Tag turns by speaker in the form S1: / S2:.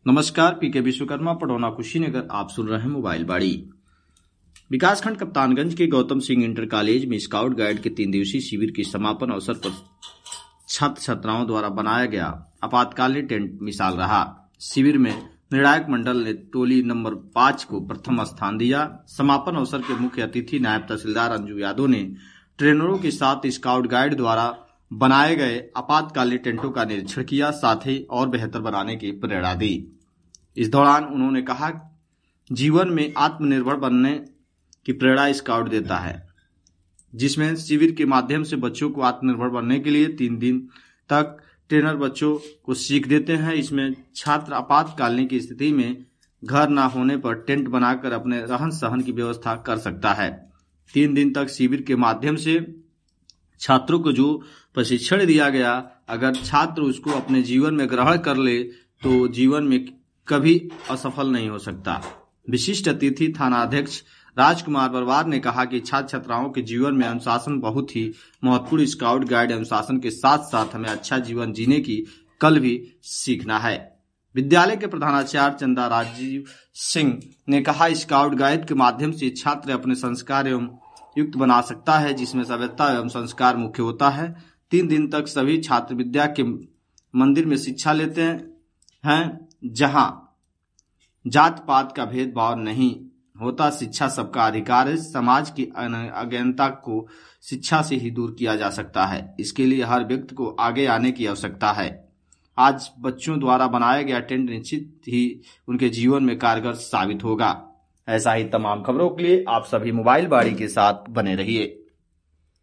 S1: नमस्कार, पीके विश्वकर्मा पटौना कुशीनगर। आप सुन रहे हैं मोबाइल बाड़ी। विकासखंड कप्तानगंज के गौतम सिंह इंटर कॉलेज में स्काउट गाइड के 3 दिवसीय शिविर के समापन अवसर पर छात्र छात्राओं द्वारा बनाया गया आपातकालीन टेंट मिसाल रहा। शिविर में निर्णायक मंडल ने टोली नंबर 5 को प्रथम स्थान दिया। समापन अवसर के मुख्य अतिथि नायब तहसीलदार अंजू यादव ने ट्रेनरों के साथ स्काउट गाइड द्वारा बनाए गए आपातकालीन टेंटों का निरीक्षण किया, साथ ही और बेहतर बनाने की प्रेरणा दी। इस दौरान उन्होंने कहा, जीवन में आत्मनिर्भर बनने की प्रेरणा स्काउट देता है, जिसमें शिविर के माध्यम से बच्चों को आत्मनिर्भर बनने के लिए 3 दिन तक ट्रेनर बच्चों को सीख देते हैं। इसमें छात्र आपातकालीन की स्थिति में घर न होने पर टेंट बनाकर अपने रहन सहन की व्यवस्था कर सकता है। 3 दिन तक शिविर के माध्यम से छात्रों को जो प्रशिक्षण दिया गया, अगर छात्र उसको अपने जीवन में ग्रहण कर ले तो जीवन में कभी असफल नहीं हो सकता। विशिष्ट अतिथि थानाध्यक्ष राजकुमार बरवार ने कहा कि छात्र छात्राओं के जीवन में अनुशासन बहुत ही महत्वपूर्ण। स्काउट गाइड अनुशासन के साथ साथ हमें अच्छा जीवन जीने की कल भी सीखना है। विद्यालय के प्रधानाचार्य चंदा राजीव सिंह ने कहा, स्काउट गाइड के माध्यम से छात्र अपने संस्कार एवं युक्त बना सकता है, जिसमें सभ्यता एवं संस्कार मुख्य होता है। 3 दिन तक सभी छात्र विद्या के मंदिर में शिक्षा लेते हैं, जहां जात पात का भेदभाव नहीं होता। शिक्षा सबका अधिकार है। समाज की अज्ञानता को शिक्षा से ही दूर किया जा सकता है। इसके लिए हर व्यक्ति को आगे आने की आवश्यकता है। आज बच्चों द्वारा बनाया गया टेंट निश्चित ही उनके जीवन में कारगर साबित होगा। ऐसा ही तमाम खबरों के लिए आप सभी मोबाइल बाड़ी के साथ बने रहिए।